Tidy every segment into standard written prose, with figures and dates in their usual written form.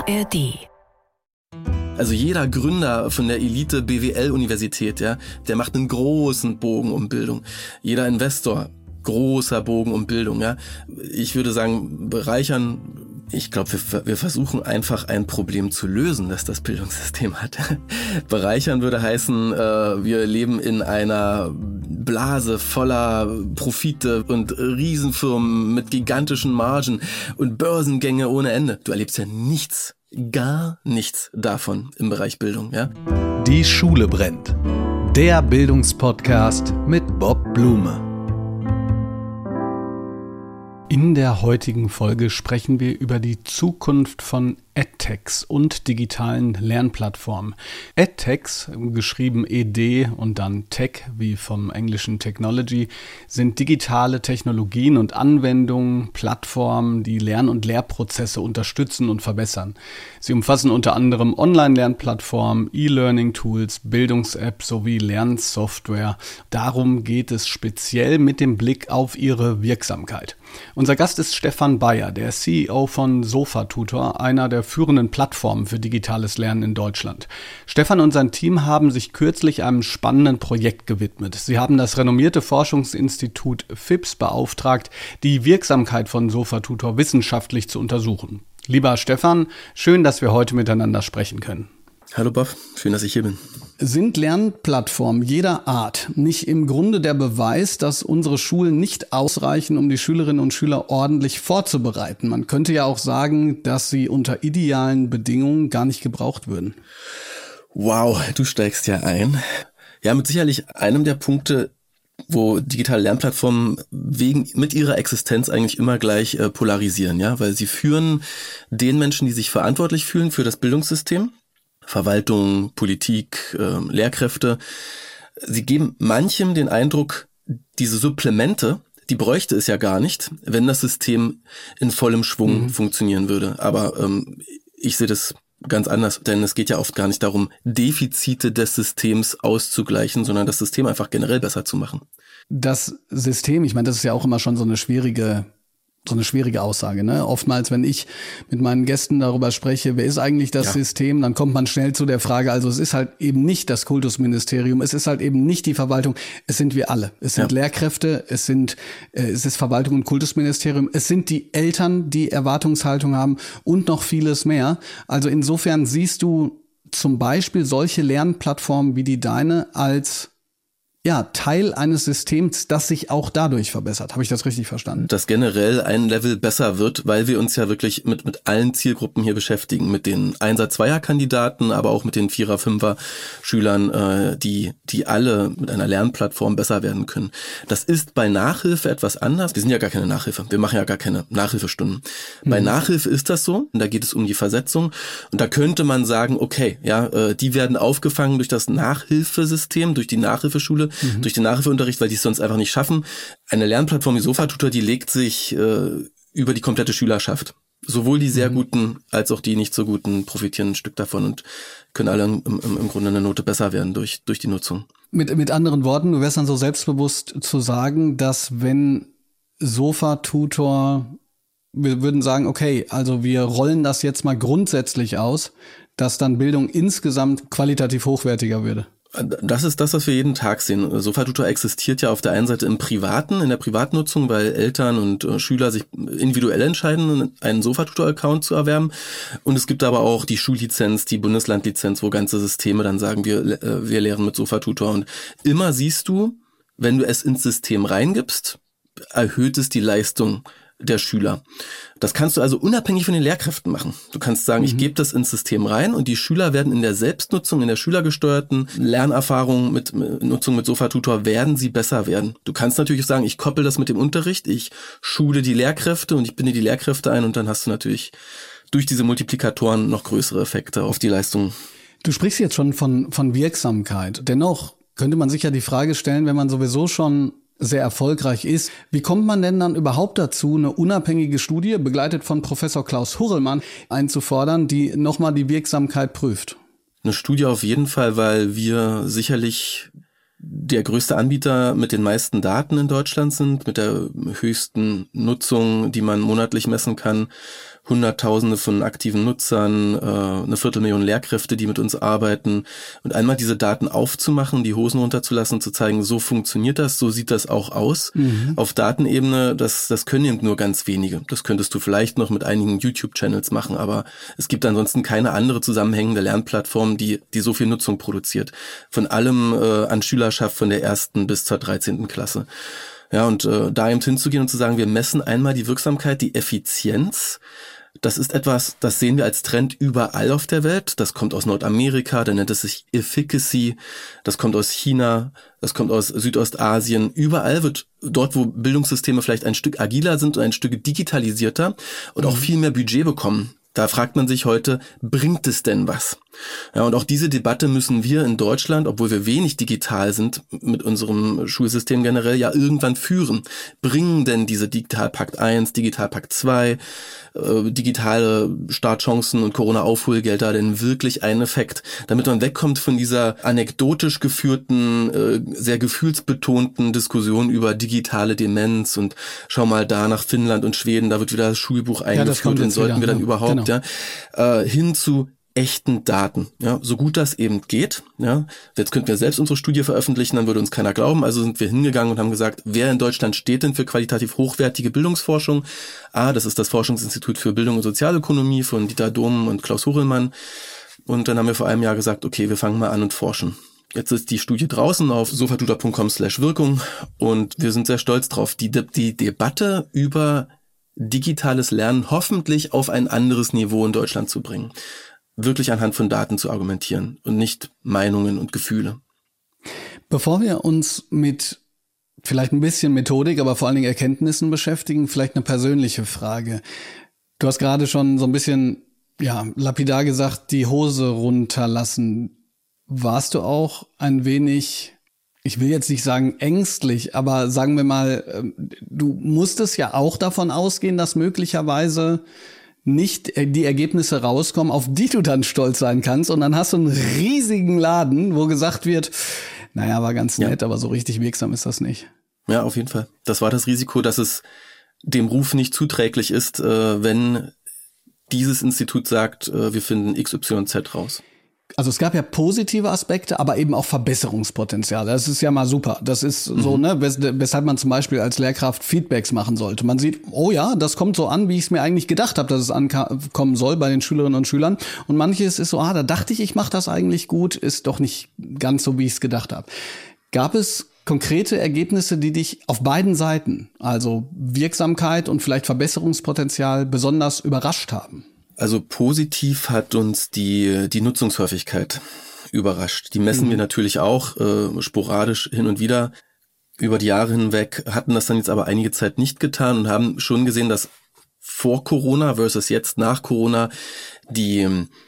ARD. Also jeder Gründer von der Elite BWL-Universität, ja, der macht einen großen Bogen um Bildung. Jeder Investor, großer Bogen um Bildung, ja. Ich würde sagen, bereichern. Ich glaube, wir versuchen einfach ein Problem zu lösen, das das Bildungssystem hat. Bereichern würde heißen, wir leben in einer Blase voller Profite und Riesenfirmen mit gigantischen Margen und Börsengänge ohne Ende. Du erlebst ja nichts, gar nichts davon im Bereich Bildung, ja? Die Schule brennt. Der Bildungspodcast mit Bob Blume. In der heutigen Folge sprechen wir über die Zukunft von EdTechs und digitalen Lernplattformen. EdTechs, geschrieben ED und dann Tech, wie vom englischen Technology, sind digitale Technologien und Anwendungen, Plattformen, die Lern- und Lehrprozesse unterstützen und verbessern. Sie umfassen unter anderem Online-Lernplattformen, E-Learning-Tools, Bildungs-Apps sowie Lernsoftware. Darum geht es speziell mit dem Blick auf ihre Wirksamkeit. Unser Gast ist Stefan Bayer, der CEO von Sofatutor, einer der führenden Plattformen für digitales Lernen in Deutschland. Stefan und sein Team haben sich kürzlich einem spannenden Projekt gewidmet. Sie haben das renommierte Forschungsinstitut FIPS beauftragt, die Wirksamkeit von Sofatutor wissenschaftlich zu untersuchen. Lieber Stefan, schön, dass wir heute miteinander sprechen können. Hallo Bob, schön, dass ich hier bin. Sind Lernplattformen jeder Art nicht im Grunde der Beweis, dass unsere Schulen nicht ausreichen, um die Schülerinnen und Schüler ordentlich vorzubereiten? Man könnte ja auch sagen, dass sie unter idealen Bedingungen gar nicht gebraucht würden. Wow, du steigst ja ein. Ja, mit sicherlich einem der Punkte, wo digitale Lernplattformen mit ihrer Existenz eigentlich immer gleich polarisieren, ja, weil sie führen den Menschen, die sich verantwortlich fühlen für das Bildungssystem, Verwaltung, Politik, Lehrkräfte. Sie geben manchem den Eindruck, diese Supplemente, die bräuchte es ja gar nicht, wenn das System in vollem Schwung funktionieren würde. Aber ich sehe das ganz anders, denn es geht ja oft gar nicht darum, Defizite des Systems auszugleichen, sondern das System einfach generell besser zu machen. Das System, ich meine, das ist ja auch immer schon so eine schwierige Aussage, ne? Oftmals, wenn ich mit meinen Gästen darüber spreche, wer ist eigentlich das System, dann kommt man schnell zu der Frage, also es ist halt eben nicht das Kultusministerium, es ist halt eben nicht die Verwaltung, es sind wir alle. Es sind Lehrkräfte, es ist Verwaltung und Kultusministerium, es sind die Eltern, die Erwartungshaltung haben und noch vieles mehr. Also insofern siehst du zum Beispiel solche Lernplattformen wie die deine als Teil eines Systems, das sich auch dadurch verbessert. Habe ich das richtig verstanden? Dass generell ein Level besser wird, weil wir uns ja wirklich mit allen Zielgruppen hier beschäftigen. Mit den 1er-2er-Kandidaten, aber auch mit den 4er-5er-Schülern, die alle mit einer Lernplattform besser werden können. Das ist bei Nachhilfe etwas anders. Wir sind ja gar keine Nachhilfe. Wir machen ja gar keine Nachhilfestunden. Bei Nachhilfe ist das so. Und da geht es um die Versetzung. Und da könnte man sagen, okay, die werden aufgefangen durch das Nachhilfesystem, durch die Nachhilfeschule, durch den Nachhilfeunterricht, weil die es sonst einfach nicht schaffen. Eine Lernplattform wie Sofatutor, die legt sich über die komplette Schülerschaft. Sowohl die sehr Guten als auch die nicht so Guten profitieren ein Stück davon und können alle im Grunde eine Note besser werden durch die Nutzung. Mit anderen Worten, du wärst dann so selbstbewusst zu sagen, dass wenn Sofatutor, wir würden sagen, okay, also wir rollen das jetzt mal grundsätzlich aus, dass dann Bildung insgesamt qualitativ hochwertiger würde. Das ist das, was wir jeden Tag sehen. Sofatutor existiert ja auf der einen Seite in der Privatnutzung, weil Eltern und Schüler sich individuell entscheiden, einen Sofatutor-Account zu erwerben. Und es gibt aber auch die Schullizenz, die Bundeslandlizenz, wo ganze Systeme dann sagen, wir lehren mit Sofatutor. Und immer siehst du, wenn du es ins System reingibst, erhöht es die Leistung der Schüler. Das kannst du also unabhängig von den Lehrkräften machen. Du kannst sagen, ich gebe das ins System rein und die Schüler werden in der Selbstnutzung, in der schülergesteuerten Lernerfahrung mit Nutzung mit Sofatutor werden sie besser werden. Du kannst natürlich sagen, ich koppel das mit dem Unterricht, ich schule die Lehrkräfte und ich binde die Lehrkräfte ein und dann hast du natürlich durch diese Multiplikatoren noch größere Effekte auf die Leistung. Du sprichst jetzt schon von Wirksamkeit. Dennoch könnte man sich ja die Frage stellen, wenn man sowieso schon sehr erfolgreich ist. Wie kommt man denn dann überhaupt dazu, eine unabhängige Studie, begleitet von Professor Klaus Hurrellmann, einzufordern, die nochmal die Wirksamkeit prüft? Eine Studie auf jeden Fall, weil wir sicherlich der größte Anbieter mit den meisten Daten in Deutschland sind, mit der höchsten Nutzung, die man monatlich messen kann. Hunderttausende von aktiven Nutzern, 250.000 Lehrkräfte, die mit uns arbeiten. Und einmal diese Daten aufzumachen, die Hosen runterzulassen, zu zeigen, so funktioniert das, so sieht das auch aus. Auf Datenebene, das können eben nur ganz wenige. Das könntest du vielleicht noch mit einigen YouTube-Channels machen, aber es gibt ansonsten keine andere zusammenhängende Lernplattform, die so viel Nutzung produziert. Von allem an Schülerschaft von der 1. bis zur 13. Klasse. Ja, und da eben hinzugehen und zu sagen, wir messen einmal die Wirksamkeit, die Effizienz. Das ist etwas, das sehen wir als Trend überall auf der Welt. Das kommt aus Nordamerika, da nennt es sich Efficacy. Das kommt aus China, das kommt aus Südostasien. Überall wird dort, wo Bildungssysteme vielleicht ein Stück agiler sind und ein Stück digitalisierter und auch viel mehr Budget bekommen. Da fragt man sich heute, bringt es denn was? Ja, und auch diese Debatte müssen wir in Deutschland, obwohl wir wenig digital sind mit unserem Schulsystem generell, ja irgendwann führen. Bringen denn diese Digitalpakt 1, Digitalpakt 2, digitale Startchancen und Corona-Aufholgelder denn wirklich einen Effekt? Damit man wegkommt von dieser anekdotisch geführten, sehr gefühlsbetonten Diskussion über digitale Demenz und schau mal da nach Finnland und Schweden, da wird wieder das Schulbuch eingeführt und sollten wir dann überhaupt, hin zu echten Daten, ja, so gut das eben geht, ja. Jetzt könnten wir selbst unsere Studie veröffentlichen, dann würde uns keiner glauben, also sind wir hingegangen und haben gesagt, wer in Deutschland steht denn für qualitativ hochwertige Bildungsforschung? Das ist das Forschungsinstitut für Bildung und Sozialökonomie von Dieter Dohm und Klaus Hurelmann. Und dann haben wir vor einem Jahr gesagt, okay, wir fangen mal an und forschen. Jetzt ist die Studie draußen auf sofatutor.com/Wirkung und wir sind sehr stolz drauf, die Debatte über digitales Lernen hoffentlich auf ein anderes Niveau in Deutschland zu bringen. Wirklich anhand von Daten zu argumentieren und nicht Meinungen und Gefühle. Bevor wir uns mit vielleicht ein bisschen Methodik, aber vor allen Dingen Erkenntnissen beschäftigen, vielleicht eine persönliche Frage. Du hast gerade schon so ein bisschen, lapidar gesagt, die Hose runterlassen. Warst du auch ein wenig, ich will jetzt nicht sagen ängstlich, aber sagen wir mal, du musstest ja auch davon ausgehen, dass möglicherweise nicht die Ergebnisse rauskommen, auf die du dann stolz sein kannst. Und dann hast du einen riesigen Laden, wo gesagt wird, naja, war ganz nett, aber so richtig wirksam ist das nicht. Ja, auf jeden Fall. Das war das Risiko, dass es dem Ruf nicht zuträglich ist, wenn dieses Institut sagt, wir finden XYZ raus. Also es gab ja positive Aspekte, aber eben auch Verbesserungspotenzial. Das ist ja mal super. Das ist so, weshalb man zum Beispiel als Lehrkraft Feedbacks machen sollte. Man sieht, oh ja, das kommt so an, wie ich es mir eigentlich gedacht habe, dass es ankommen soll bei den Schülerinnen und Schülern. Und manches ist so, da dachte ich mache das eigentlich gut, ist doch nicht ganz so, wie ich es gedacht habe. Gab es konkrete Ergebnisse, die dich auf beiden Seiten, also Wirksamkeit und vielleicht Verbesserungspotenzial, besonders überrascht haben? Also positiv hat uns die Nutzungshäufigkeit überrascht. Die messen wir natürlich auch sporadisch hin und wieder über die Jahre hinweg, hatten das dann jetzt aber einige Zeit nicht getan und haben schon gesehen, dass vor Corona versus jetzt nach Corona die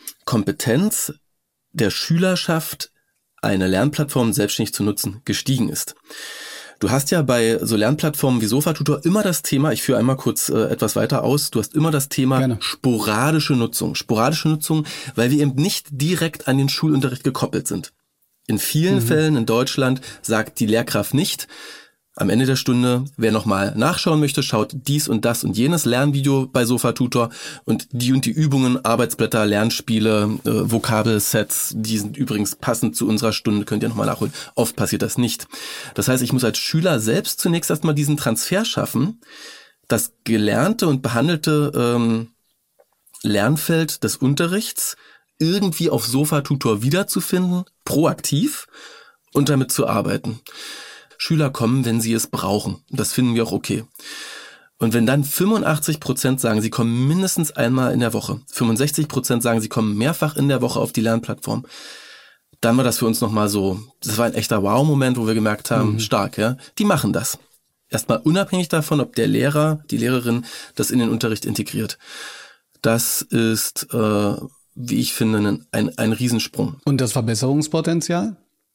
Kompetenz der Schülerschaft, eine Lernplattform selbstständig zu nutzen, gestiegen ist. Du hast ja bei so Lernplattformen wie Sofatutor immer das Thema, ich führe einmal kurz etwas weiter aus, du hast immer das Thema sporadische Nutzung. Sporadische Nutzung, weil wir eben nicht direkt an den Schulunterricht gekoppelt sind. In vielen Fällen in Deutschland sagt die Lehrkraft nicht, am Ende der Stunde, wer nochmal nachschauen möchte, schaut dies und das und jenes Lernvideo bei Sofatutor und die Übungen, Arbeitsblätter, Lernspiele, Vokabelsets, die sind übrigens passend zu unserer Stunde, könnt ihr nochmal nachholen. Oft passiert das nicht. Das heißt, ich muss als Schüler selbst zunächst erstmal diesen Transfer schaffen, das gelernte und behandelte Lernfeld des Unterrichts irgendwie auf Sofatutor wiederzufinden, proaktiv und damit zu arbeiten. Schüler kommen, wenn sie es brauchen. Das finden wir auch okay. Und wenn dann 85% sagen, sie kommen mindestens einmal in der Woche, 65% sagen, sie kommen mehrfach in der Woche auf die Lernplattform, dann war das für uns nochmal so, das war ein echter Wow-Moment, wo wir gemerkt haben, stark, ja, die machen das. Erstmal unabhängig davon, ob der Lehrer, die Lehrerin das in den Unterricht integriert. Das ist, wie ich finde, ein Riesensprung. Und das Verbesserungspotenzial?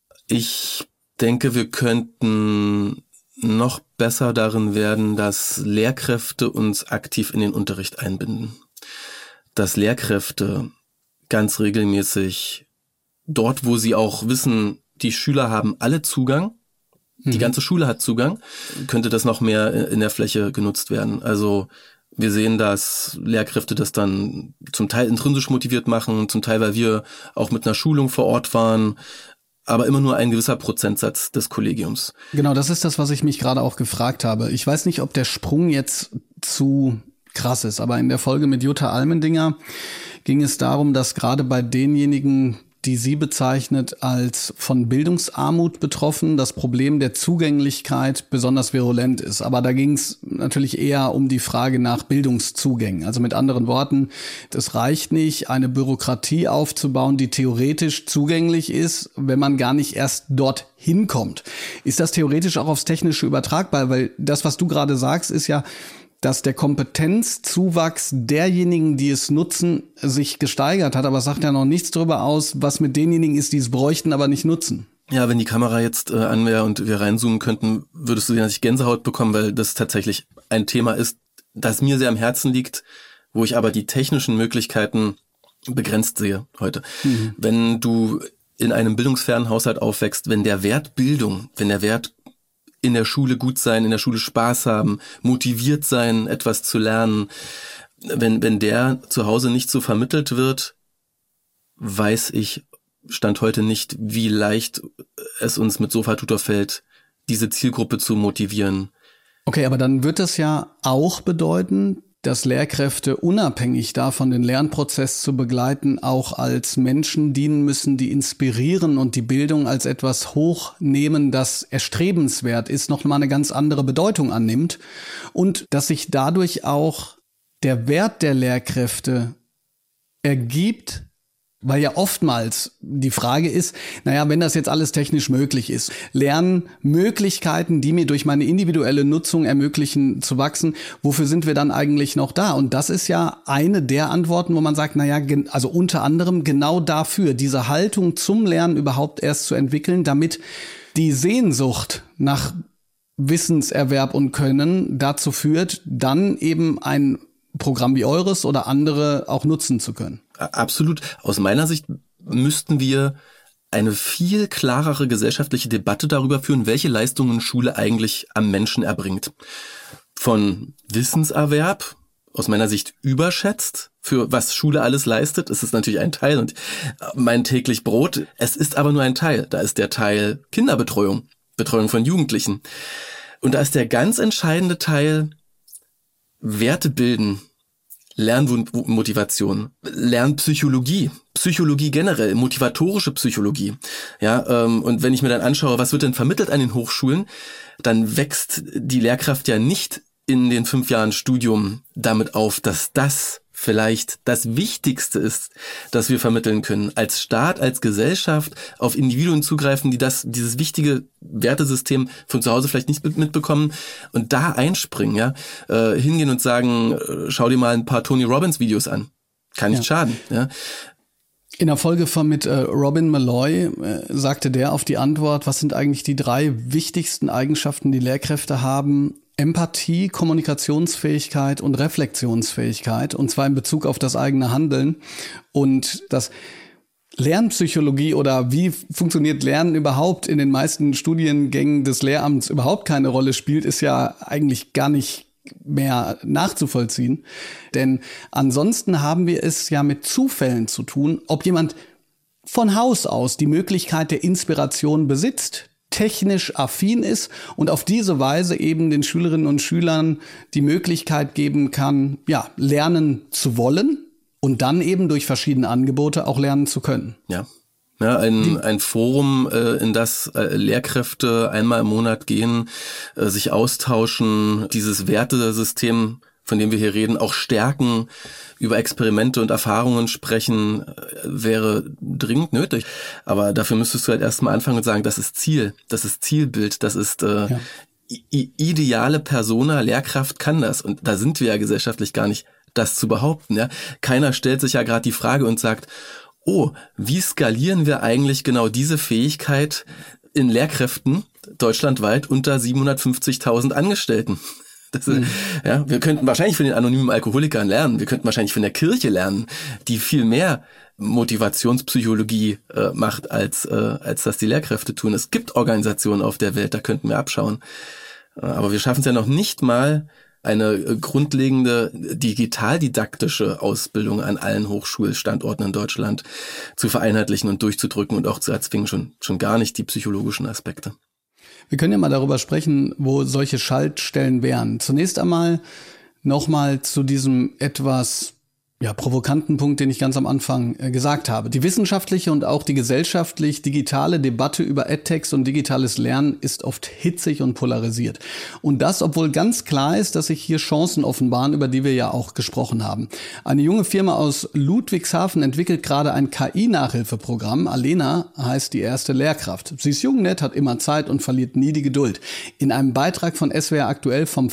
Ich denke, wir könnten noch besser darin werden, dass Lehrkräfte uns aktiv in den Unterricht einbinden. Dass Lehrkräfte ganz regelmäßig dort, wo sie auch wissen, die Schüler haben alle Zugang, die ganze Schule hat Zugang, könnte das noch mehr in der Fläche genutzt werden. Also Wir sehen, dass Lehrkräfte das dann zum Teil intrinsisch motiviert machen, zum Teil, weil wir auch mit einer Schulung vor Ort waren, aber immer nur ein gewisser Prozentsatz des Kollegiums. Genau, das ist das, was ich mich gerade auch gefragt habe. Ich weiß nicht, ob der Sprung jetzt zu krass ist, aber in der Folge mit Jutta Almendinger ging es darum, dass gerade bei denjenigen, die sie bezeichnet als von Bildungsarmut betroffen, das Problem der Zugänglichkeit besonders virulent ist. Aber da ging es natürlich eher um die Frage nach Bildungszugängen. Also mit anderen Worten, es reicht nicht, eine Bürokratie aufzubauen, die theoretisch zugänglich ist, wenn man gar nicht erst dort hinkommt. Ist das theoretisch auch aufs Technische übertragbar? Weil das, was du gerade sagst, ist ja, dass der Kompetenzzuwachs derjenigen, die es nutzen, sich gesteigert hat. Aber es sagt ja noch nichts darüber aus, was mit denjenigen ist, die es bräuchten, aber nicht nutzen. Ja, wenn die Kamera jetzt an wäre und wir reinzoomen könnten, würdest du natürlich Gänsehaut bekommen, weil das tatsächlich ein Thema ist, das mir sehr am Herzen liegt, wo ich aber die technischen Möglichkeiten begrenzt sehe heute. Wenn du in einem bildungsfernen Haushalt aufwächst, wenn der Wert Bildung, wenn der Wert in der Schule gut sein, in der Schule Spaß haben, motiviert sein, etwas zu lernen. Wenn der zu Hause nicht so vermittelt wird, weiß ich Stand heute nicht, wie leicht es uns mit Sofatutor fällt, diese Zielgruppe zu motivieren. Okay, aber dann wird das ja auch bedeuten, dass Lehrkräfte unabhängig davon, den Lernprozess zu begleiten, auch als Menschen dienen müssen, die inspirieren und die Bildung als etwas hochnehmen, das erstrebenswert ist, noch mal eine ganz andere Bedeutung annimmt und dass sich dadurch auch der Wert der Lehrkräfte ergibt, weil ja oftmals die Frage ist, naja, wenn das jetzt alles technisch möglich ist, Lernmöglichkeiten, die mir durch meine individuelle Nutzung ermöglichen zu wachsen, wofür sind wir dann eigentlich noch da? Und das ist ja eine der Antworten, wo man sagt, naja, also unter anderem genau dafür, diese Haltung zum Lernen überhaupt erst zu entwickeln, damit die Sehnsucht nach Wissenserwerb und Können dazu führt, dann eben ein Programm wie eures oder andere auch nutzen zu können. Absolut. Aus meiner Sicht müssten wir eine viel klarere gesellschaftliche Debatte darüber führen, welche Leistungen Schule eigentlich am Menschen erbringt. Von Wissenserwerb, aus meiner Sicht überschätzt, für was Schule alles leistet, ist es natürlich ein Teil und mein täglich Brot. Es ist aber nur ein Teil. Da ist der Teil Kinderbetreuung, Betreuung von Jugendlichen. Und da ist der ganz entscheidende Teil Werte bilden, Lernmotivation, Lernpsychologie, Psychologie generell, motivatorische Psychologie. Ja, und wenn ich mir dann anschaue, was wird denn vermittelt an den Hochschulen, dann wächst die Lehrkraft ja nicht in den 5 Jahren Studium damit auf, dass das vielleicht das Wichtigste ist, das wir vermitteln können. Als Staat, als Gesellschaft auf Individuen zugreifen, die dieses wichtige Wertesystem von zu Hause vielleicht nicht mitbekommen und da einspringen, ja, hingehen und sagen, schau dir mal ein paar Tony Robbins Videos an. Kann nicht schaden, ja. In der Folge mit Robin Malloy sagte der auf die Antwort, was sind eigentlich die 3 wichtigsten Eigenschaften, die Lehrkräfte haben? Empathie, Kommunikationsfähigkeit und Reflexionsfähigkeit, und zwar in Bezug auf das eigene Handeln. Und das Lernpsychologie oder wie funktioniert Lernen überhaupt in den meisten Studiengängen des Lehramts überhaupt keine Rolle spielt, ist ja eigentlich gar nicht mehr nachzuvollziehen. Denn ansonsten haben wir es ja mit Zufällen zu tun, ob jemand von Haus aus die Möglichkeit der Inspiration besitzt, technisch affin ist und auf diese Weise eben den Schülerinnen und Schülern die Möglichkeit geben kann, ja, lernen zu wollen und dann eben durch verschiedene Angebote auch lernen zu können. Ja. Ja, ein Forum, in das Lehrkräfte einmal im Monat gehen, sich austauschen, dieses Wertesystem, von dem wir hier reden, auch stärken, über Experimente und Erfahrungen sprechen, wäre dringend nötig. Aber dafür müsstest du halt erstmal anfangen und sagen, das ist Ziel, das ist Zielbild, das ist ideale Persona, Lehrkraft kann das. Und da sind wir ja gesellschaftlich gar nicht, das zu behaupten. Ja, keiner stellt sich ja gerade die Frage und sagt, oh, wie skalieren wir eigentlich genau diese Fähigkeit in Lehrkräften deutschlandweit unter 750.000 Angestellten? Ja, wir könnten wahrscheinlich von den anonymen Alkoholikern lernen, wir könnten wahrscheinlich von der Kirche lernen, die viel mehr Motivationspsychologie macht, als das die Lehrkräfte tun. Es gibt Organisationen auf der Welt, da könnten wir abschauen. Aber wir schaffen es ja noch nicht mal, eine grundlegende digitaldidaktische Ausbildung an allen Hochschulstandorten in Deutschland zu vereinheitlichen und durchzudrücken und auch zu erzwingen, schon gar nicht die psychologischen Aspekte. Wir können ja mal darüber sprechen, wo solche Schaltstellen wären. Zunächst einmal nochmal zu diesem etwas provokanten Punkt, den ich ganz am Anfang gesagt habe. Die wissenschaftliche und auch die gesellschaftlich-digitale Debatte über EdTechs und digitales Lernen ist oft hitzig und polarisiert. Und das, obwohl ganz klar ist, dass sich hier Chancen offenbaren, über die wir ja auch gesprochen haben. Eine junge Firma aus Ludwigshafen entwickelt gerade ein KI-Nachhilfeprogramm. Alena heißt die erste Lehrkraft. Sie ist jung, nett, hat immer Zeit und verliert nie die Geduld. In einem Beitrag von SWR Aktuell vom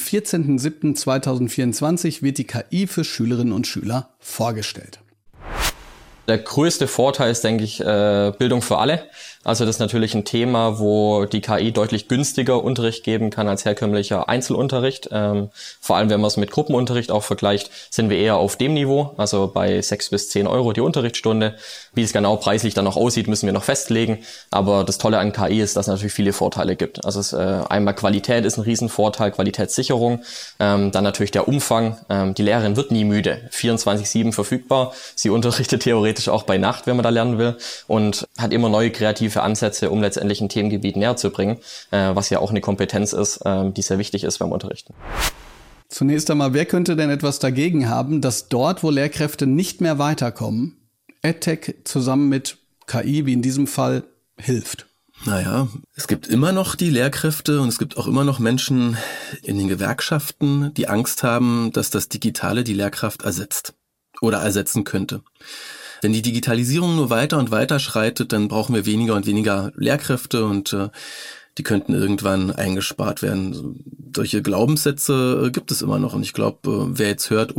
14.07.2024 wird die KI für Schülerinnen und Schüler vorgestellt. Der größte Vorteil ist, denke ich, Bildung für alle. Also das ist natürlich ein Thema, wo die KI deutlich günstiger Unterricht geben kann als herkömmlicher Einzelunterricht. Vor allem, wenn man es mit Gruppenunterricht auch vergleicht, sind wir eher auf dem Niveau, also bei 6 bis 10 Euro die Unterrichtsstunde. Wie es genau preislich dann noch aussieht, müssen wir noch festlegen. Aber das Tolle an KI ist, dass es natürlich viele Vorteile gibt. Also einmal Qualität ist ein Riesenvorteil, Qualitätssicherung. Dann natürlich der Umfang. Die Lehrerin wird nie müde, 24/7 verfügbar. Sie unterrichtet theoretisch auch bei Nacht, wenn man da lernen will. Und hat immer neue kreative Ansätze, um letztendlich ein Themengebiet näher zu bringen, was ja auch eine Kompetenz ist, die sehr wichtig ist beim Unterrichten. Zunächst einmal, wer könnte denn etwas dagegen haben, dass dort, wo Lehrkräfte nicht mehr weiterkommen, EdTech zusammen mit KI, wie in diesem Fall, hilft? Naja, es gibt immer noch die Lehrkräfte und es gibt auch immer noch Menschen in den Gewerkschaften, die Angst haben, dass das Digitale die Lehrkraft ersetzt oder ersetzen könnte. Wenn die Digitalisierung nur weiter und weiter schreitet, dann brauchen wir weniger und weniger Lehrkräfte und die könnten irgendwann eingespart werden. Solche Glaubenssätze gibt es immer noch und ich glaube, wer jetzt hört,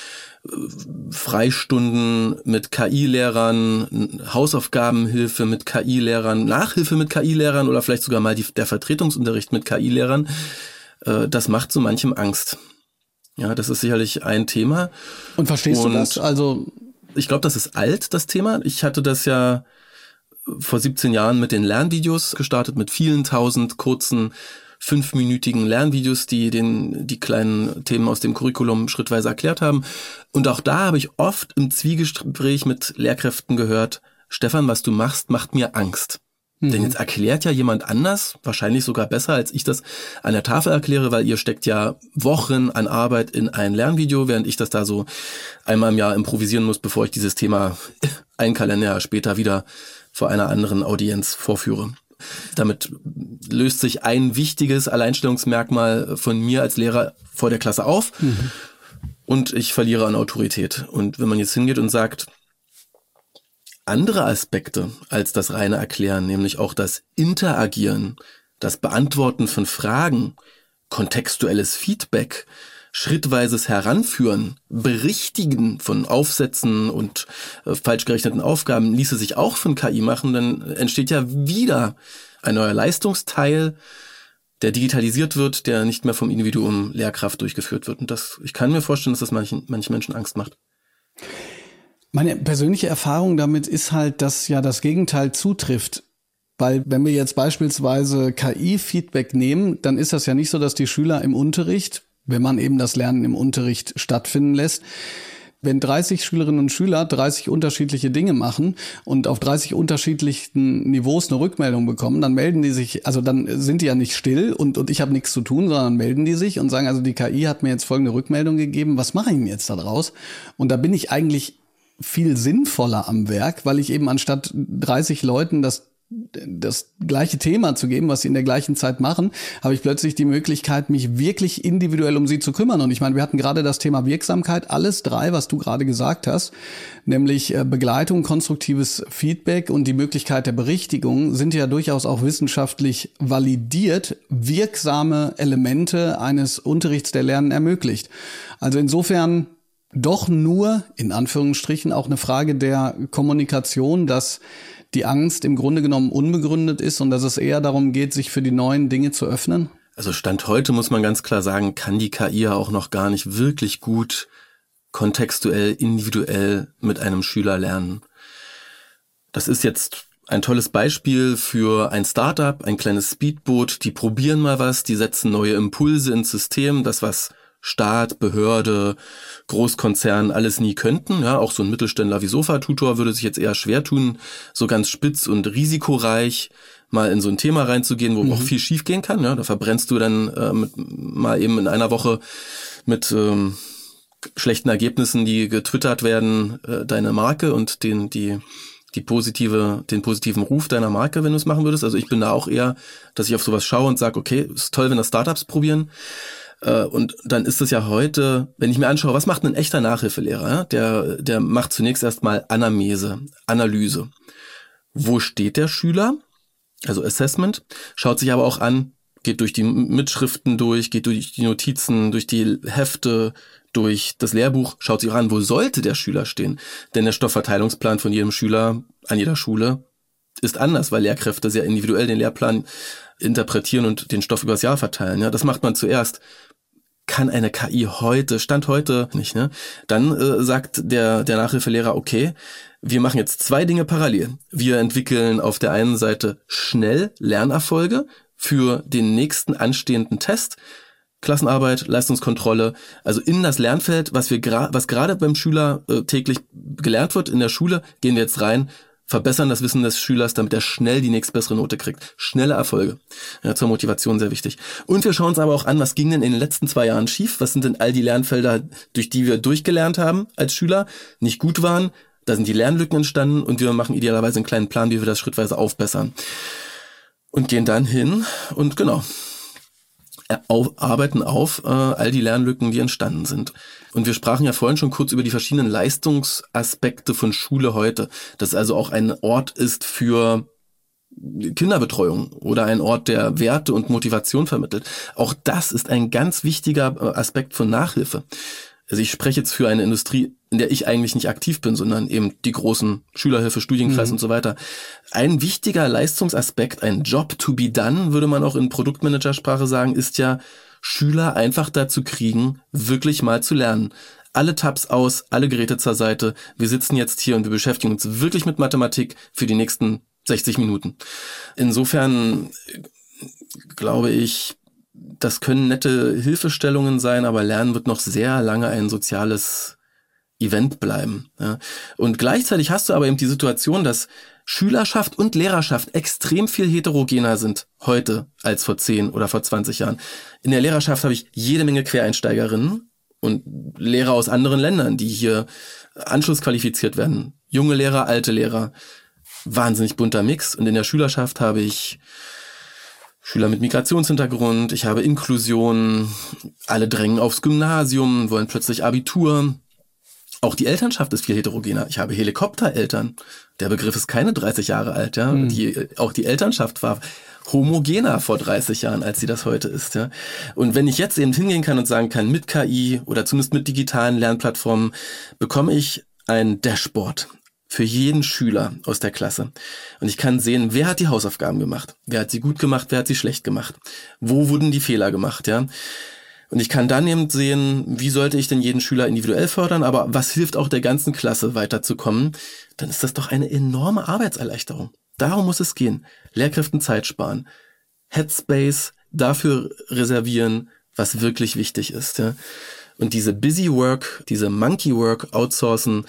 Freistunden mit KI-Lehrern, Hausaufgabenhilfe mit KI-Lehrern, Nachhilfe mit KI-Lehrern oder vielleicht sogar mal der Vertretungsunterricht mit KI-Lehrern, das macht so manchem Angst. Ja, das ist sicherlich ein Thema. Und verstehst du das? Also ich glaube, das ist alt, das Thema. Ich hatte das ja vor 17 Jahren mit den Lernvideos gestartet, mit vielen tausend kurzen 5-minütigen Lernvideos, die die kleinen Themen aus dem Curriculum schrittweise erklärt haben. Und auch da habe ich oft im Zwiegespräch mit Lehrkräften gehört, Stefan, was du machst, macht mir Angst. Denn jetzt erklärt ja jemand anders, wahrscheinlich sogar besser, als ich das an der Tafel erkläre, weil ihr steckt ja Wochen an Arbeit in ein Lernvideo, während ich das da so einmal im Jahr improvisieren muss, bevor ich dieses Thema ein Kalenderjahr später wieder vor einer anderen Audienz vorführe. Damit löst sich ein wichtiges Alleinstellungsmerkmal von mir als Lehrer vor der Klasse auf und ich verliere an Autorität. Und wenn man jetzt hingeht und sagt, andere Aspekte als das reine Erklären, nämlich auch das Interagieren, das Beantworten von Fragen, kontextuelles Feedback, schrittweises Heranführen, Berichtigen von Aufsätzen und falsch gerechneten Aufgaben ließe sich auch von KI machen, dann entsteht ja wieder ein neuer Leistungsteil, der digitalisiert wird, der nicht mehr vom Individuum Lehrkraft durchgeführt wird. Und ich kann mir vorstellen, dass das manchen Menschen Angst macht. Meine persönliche Erfahrung damit ist halt, dass ja das Gegenteil zutrifft. Weil wenn wir jetzt beispielsweise KI-Feedback nehmen, dann ist das ja nicht so, dass die Schüler im Unterricht, wenn man eben das Lernen im Unterricht stattfinden lässt, wenn 30 Schülerinnen und Schüler 30 unterschiedliche Dinge machen und auf 30 unterschiedlichen Niveaus eine Rückmeldung bekommen, dann melden die sich, also dann sind die ja nicht still und ich habe nichts zu tun, sondern melden die sich und sagen, also die KI hat mir jetzt folgende Rückmeldung gegeben, was mache ich denn jetzt da draus? Und da bin ich eigentlich viel sinnvoller am Werk, weil ich eben anstatt 30 Leuten das gleiche Thema zu geben, was sie in der gleichen Zeit machen, habe ich plötzlich die Möglichkeit, mich wirklich individuell um sie zu kümmern. Und ich meine, wir hatten gerade das Thema Wirksamkeit, alles drei, was du gerade gesagt hast, nämlich Begleitung, konstruktives Feedback und die Möglichkeit der Berichtigung sind ja durchaus auch wissenschaftlich validiert, wirksame Elemente eines Unterrichts, der Lernen ermöglicht. Also insofern doch nur, in Anführungsstrichen, auch eine Frage der Kommunikation, dass die Angst im Grunde genommen unbegründet ist und dass es eher darum geht, sich für die neuen Dinge zu öffnen? Also Stand heute muss man ganz klar sagen, kann die KI ja auch noch gar nicht wirklich gut kontextuell, individuell mit einem Schüler lernen. Das ist jetzt ein tolles Beispiel für ein Startup, ein kleines Speedboot, die probieren mal was, die setzen neue Impulse ins System, das was Staat, Behörde, Großkonzern alles nie könnten. Ja, auch so ein Mittelständler wie Sofatutor würde sich jetzt eher schwer tun, so ganz spitz und risikoreich mal in so ein Thema reinzugehen, wo auch viel schief gehen kann. Ja, da verbrennst du dann mal eben in einer Woche mit schlechten Ergebnissen, die getwittert werden, deine Marke und den positiven Ruf deiner Marke, wenn du es machen würdest. Also ich bin da auch eher, dass ich auf sowas schaue und sage, okay, ist toll, wenn das Startups probieren. Und dann ist es ja heute, wenn ich mir anschaue, was macht ein echter Nachhilfelehrer? Der macht zunächst erstmal Anamnese, Analyse. Wo steht der Schüler? Also Assessment. Schaut sich aber auch an, geht durch die Mitschriften durch, geht durch die Notizen, durch die Hefte, durch das Lehrbuch, schaut sich auch an, wo sollte der Schüler stehen? Denn der Stoffverteilungsplan von jedem Schüler an jeder Schule ist anders, weil Lehrkräfte sehr individuell den Lehrplan interpretieren und den Stoff übers Jahr verteilen. Ja, das macht man zuerst. Kann eine KI Stand heute nicht, ne? Dann sagt der Nachhilfelehrer, okay, wir machen jetzt 2 Dinge parallel. Wir entwickeln auf der einen Seite schnell Lernerfolge für den nächsten anstehenden Test, Klassenarbeit, Leistungskontrolle, also in das Lernfeld, was gerade beim Schüler täglich gelernt wird in der Schule, gehen wir jetzt rein, verbessern das Wissen des Schülers, damit er schnell die nächstbessere Note kriegt. Schnelle Erfolge. Ja, zur Motivation sehr wichtig. Und wir schauen uns aber auch an, was ging denn in den letzten 2 Jahren schief? Was sind denn all die Lernfelder, durch die wir durchgelernt haben als Schüler, nicht gut waren? Da sind die Lernlücken entstanden und wir machen idealerweise einen kleinen Plan, wie wir das schrittweise aufbessern. Und gehen dann hin und arbeiten auf all die Lernlücken, die entstanden sind. Und wir sprachen ja vorhin schon kurz über die verschiedenen Leistungsaspekte von Schule heute, dass es also auch ein Ort ist für Kinderbetreuung oder ein Ort, der Werte und Motivation vermittelt. Auch das ist ein ganz wichtiger Aspekt von Nachhilfe. Also ich spreche jetzt für eine Industrie, in der ich eigentlich nicht aktiv bin, sondern eben die großen Schülerhilfe, Studienkreis und so weiter. Ein wichtiger Leistungsaspekt, ein Job to be done, würde man auch in Produktmanagersprache sagen, ist ja, Schüler einfach dazu kriegen, wirklich mal zu lernen. Alle Tabs aus, alle Geräte zur Seite. Wir sitzen jetzt hier und wir beschäftigen uns wirklich mit Mathematik für die nächsten 60 Minuten. Insofern glaube ich, das können nette Hilfestellungen sein, aber Lernen wird noch sehr lange ein soziales Event bleiben. Ja. Und gleichzeitig hast du aber eben die Situation, dass Schülerschaft und Lehrerschaft extrem viel heterogener sind heute als vor 10 oder vor 20 Jahren. In der Lehrerschaft habe ich jede Menge Quereinsteigerinnen und Lehrer aus anderen Ländern, die hier anschlussqualifiziert werden. Junge Lehrer, alte Lehrer. Wahnsinnig bunter Mix. Und in der Schülerschaft habe ich Schüler mit Migrationshintergrund, ich habe Inklusion, alle drängen aufs Gymnasium, wollen plötzlich Abitur. Auch die Elternschaft ist viel heterogener. Ich habe Helikoptereltern. Der Begriff ist keine 30 Jahre alt, ja. Auch die Elternschaft war homogener vor 30 Jahren, als sie das heute ist, ja. Und wenn ich jetzt eben hingehen kann und sagen kann, mit KI oder zumindest mit digitalen Lernplattformen bekomme ich ein Dashboard für jeden Schüler aus der Klasse. Und ich kann sehen, wer hat die Hausaufgaben gemacht? Wer hat sie gut gemacht? Wer hat sie schlecht gemacht? Wo wurden die Fehler gemacht, ja? Und ich kann dann eben sehen, wie sollte ich denn jeden Schüler individuell fördern, aber was hilft auch der ganzen Klasse weiterzukommen? Dann ist das doch eine enorme Arbeitserleichterung. Darum muss es gehen. Lehrkräften Zeit sparen. Headspace dafür reservieren, was wirklich wichtig ist, ja? Und diese Busy Work, diese Monkey Work outsourcen,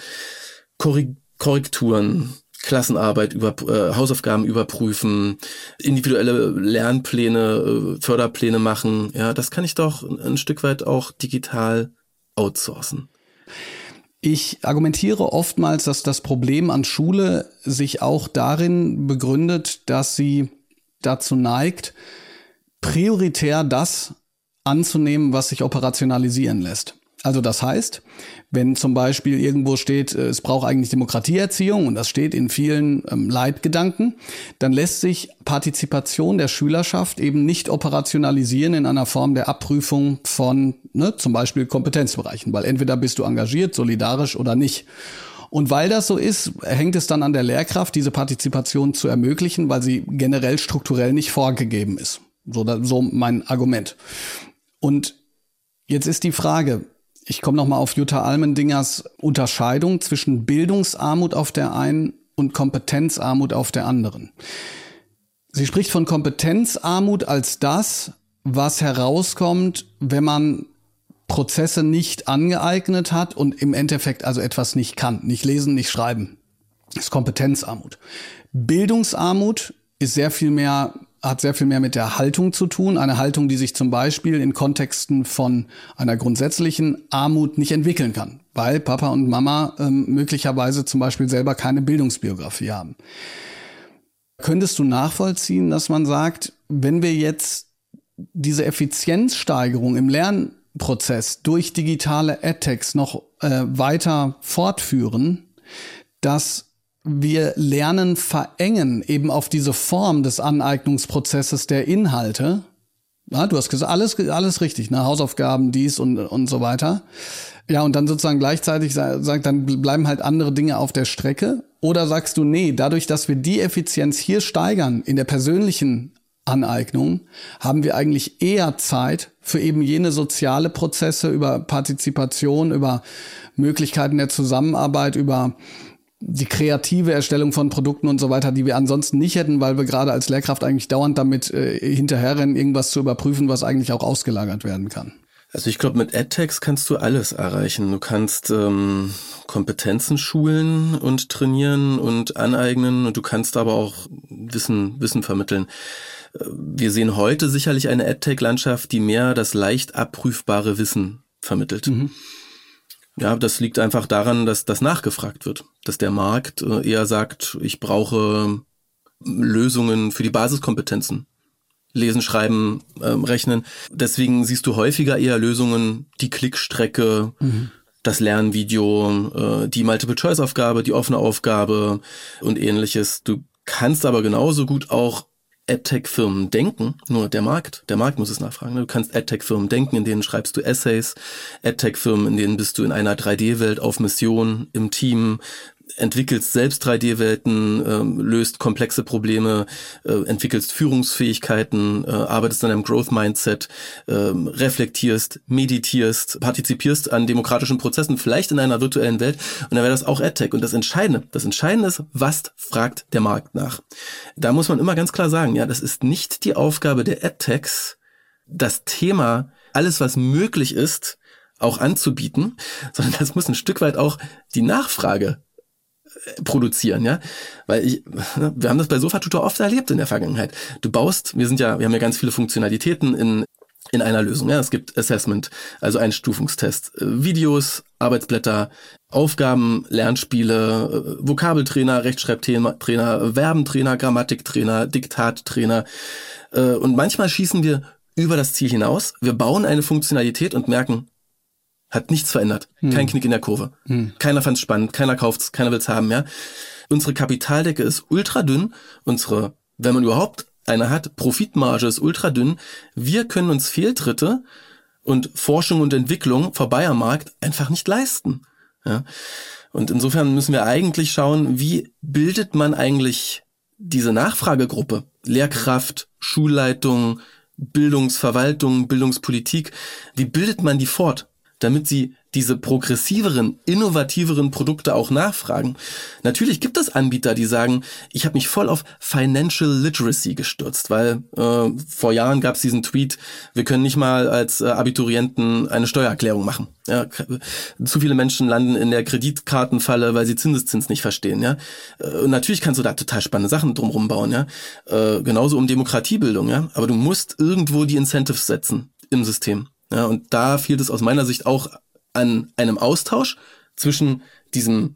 Korrekturen, Klassenarbeit, Hausaufgaben überprüfen, individuelle Lernpläne, Förderpläne machen. Ja, das kann ich doch ein Stück weit auch digital outsourcen. Ich argumentiere oftmals, dass das Problem an Schule sich auch darin begründet, dass sie dazu neigt, prioritär das anzunehmen, was sich operationalisieren lässt. Also das heißt, wenn zum Beispiel irgendwo steht, es braucht eigentlich Demokratieerziehung und das steht in vielen Leitgedanken, dann lässt sich Partizipation der Schülerschaft eben nicht operationalisieren in einer Form der Abprüfung von zum Beispiel Kompetenzbereichen, weil entweder bist du engagiert, solidarisch oder nicht. Und weil das so ist, hängt es dann an der Lehrkraft, diese Partizipation zu ermöglichen, weil sie generell strukturell nicht vorgegeben ist. So mein Argument. Und jetzt ist die Frage, ich komme nochmal auf Jutta Allmendingers Unterscheidung zwischen Bildungsarmut auf der einen und Kompetenzarmut auf der anderen. Sie spricht von Kompetenzarmut als das, was herauskommt, wenn man Prozesse nicht angeeignet hat und im Endeffekt also etwas nicht kann. Nicht lesen, nicht schreiben. Das ist Kompetenzarmut. Bildungsarmut ist hat sehr viel mehr mit der Haltung zu tun. Eine Haltung, die sich zum Beispiel in Kontexten von einer grundsätzlichen Armut nicht entwickeln kann, weil Papa und Mama möglicherweise zum Beispiel selber keine Bildungsbiografie haben. Könntest du nachvollziehen, dass man sagt, wenn wir jetzt diese Effizienzsteigerung im Lernprozess durch digitale EdTechs noch weiter fortführen, dass wir Lernen verengen eben auf diese Form des Aneignungsprozesses der Inhalte. Ja, du hast gesagt, alles richtig, ne? Hausaufgaben, dies und so weiter. Ja, und dann sozusagen gleichzeitig dann bleiben halt andere Dinge auf der Strecke. Oder sagst du, nee, dadurch, dass wir die Effizienz hier steigern in der persönlichen Aneignung, haben wir eigentlich eher Zeit für eben jene soziale Prozesse über Partizipation, über Möglichkeiten der Zusammenarbeit, über die kreative Erstellung von Produkten und so weiter, die wir ansonsten nicht hätten, weil wir gerade als Lehrkraft eigentlich dauernd damit hinterherrennen, irgendwas zu überprüfen, was eigentlich auch ausgelagert werden kann. Also ich glaube, mit EdTechs kannst du alles erreichen. Du kannst Kompetenzen schulen und trainieren und aneignen und du kannst aber auch Wissen vermitteln. Wir sehen heute sicherlich eine EdTech-Landschaft, die mehr das leicht abprüfbare Wissen vermittelt. Mhm. Ja, das liegt einfach daran, dass das nachgefragt wird, dass der Markt eher sagt, ich brauche Lösungen für die Basiskompetenzen. Lesen, schreiben, rechnen. Deswegen siehst du häufiger eher Lösungen, die Klickstrecke, das Lernvideo, die Multiple-Choice-Aufgabe, die offene Aufgabe und ähnliches. Du kannst aber genauso gut auch EdTech-Firmen denken, nur der Markt muss es nachfragen. Du kannst EdTech-Firmen denken, in denen schreibst du Essays, EdTech-Firmen, in denen bist du in einer 3D-Welt auf Mission, im Team, entwickelst selbst 3D-Welten, löst komplexe Probleme, entwickelst Führungsfähigkeiten, arbeitest an einem Growth-Mindset, reflektierst, meditierst, partizipierst an demokratischen Prozessen, vielleicht in einer virtuellen Welt, und dann wäre das auch EdTech. Und das Entscheidende ist, was fragt der Markt nach? Da muss man immer ganz klar sagen, ja, das ist nicht die Aufgabe der EdTechs, das Thema, alles was möglich ist, auch anzubieten, sondern das muss ein Stück weit auch die Nachfrage produzieren, ja, weil wir haben das bei Sofatutor oft erlebt in der Vergangenheit. Wir haben ja ganz viele Funktionalitäten in einer Lösung, ja, es gibt Assessment, also Einstufungstest, Videos, Arbeitsblätter, Aufgaben, Lernspiele, Vokabeltrainer, Rechtschreibtrainer, Verbentrainer, Grammatiktrainer, Diktattrainer, und manchmal schießen wir über das Ziel hinaus, wir bauen eine Funktionalität und merken, hat nichts verändert. Kein Knick in der Kurve. Keiner fand's spannend, keiner kauft's, keiner will's haben, ja. Unsere Kapitaldecke ist ultra dünn. Wenn man überhaupt eine hat, Profitmarge ist ultra dünn. Wir können uns Fehltritte und Forschung und Entwicklung vorbei am Markt einfach nicht leisten, ja. Und insofern müssen wir eigentlich schauen, wie bildet man eigentlich diese Nachfragegruppe? Lehrkraft, Schulleitung, Bildungsverwaltung, Bildungspolitik. Wie bildet man die fort, damit sie diese progressiveren, innovativeren Produkte auch nachfragen? Natürlich gibt es Anbieter, die sagen, ich habe mich voll auf Financial Literacy gestürzt, weil vor Jahren gab es diesen Tweet, wir können nicht mal als Abiturienten eine Steuererklärung machen. Ja, zu viele Menschen landen in der Kreditkartenfalle, weil sie Zinseszins nicht verstehen. Ja, und natürlich kannst du da total spannende Sachen drumherum bauen. Ja, genauso um Demokratiebildung. Ja, aber du musst irgendwo die Incentives setzen im System. Ja, und da fehlt es aus meiner Sicht auch an einem Austausch zwischen diesem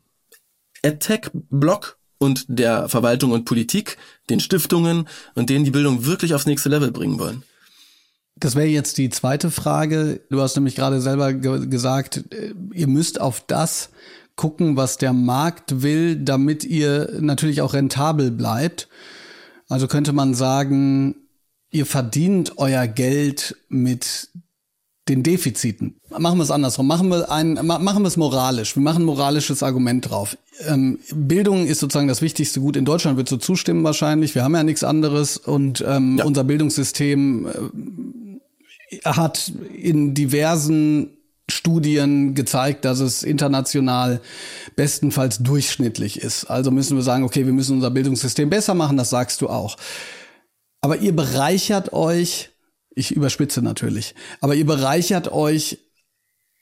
EdTech-Block und der Verwaltung und Politik, den Stiftungen und denen die Bildung wirklich aufs nächste Level bringen wollen. Das wäre jetzt die zweite Frage. Du hast nämlich gerade selber gesagt, ihr müsst auf das gucken, was der Markt will, damit ihr natürlich auch rentabel bleibt. Also könnte man sagen, ihr verdient euer Geld mit den Defiziten. Machen wir es andersrum. Machen wir es moralisch. Wir machen ein moralisches Argument drauf. Bildung ist sozusagen das wichtigste Gut. In Deutschland würdest du zustimmen wahrscheinlich. Wir haben ja nichts anderes. Und unser Bildungssystem hat in diversen Studien gezeigt, dass es international bestenfalls durchschnittlich ist. Also müssen wir sagen, okay, wir müssen unser Bildungssystem besser machen. Das sagst du auch. Aber ihr bereichert euch, ich überspitze natürlich, aber ihr bereichert euch